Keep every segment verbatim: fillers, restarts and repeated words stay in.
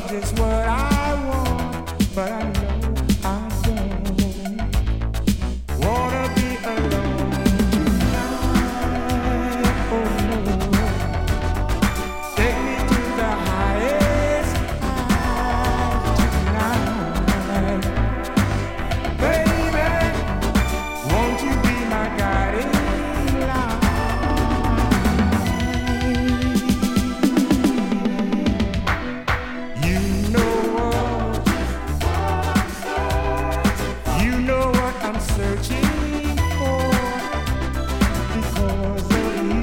just what I want, but I know I don't wanna be alone tonight. Oh no, take me to the highest high tonight, baby. Won't you be my guiding light? You know what? You know what I'm searching for. Because of you,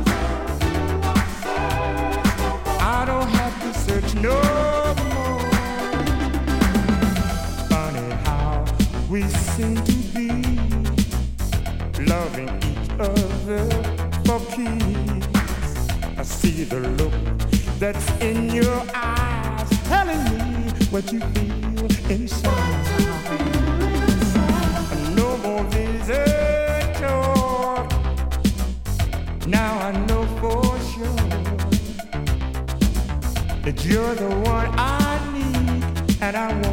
I don't have to search no more. Funny how we seem to be loving each other for peace. I see the look that's in your eyes, telling me what you feel inside. No more visitor. Now I know for sure that you're the one I need, and I want.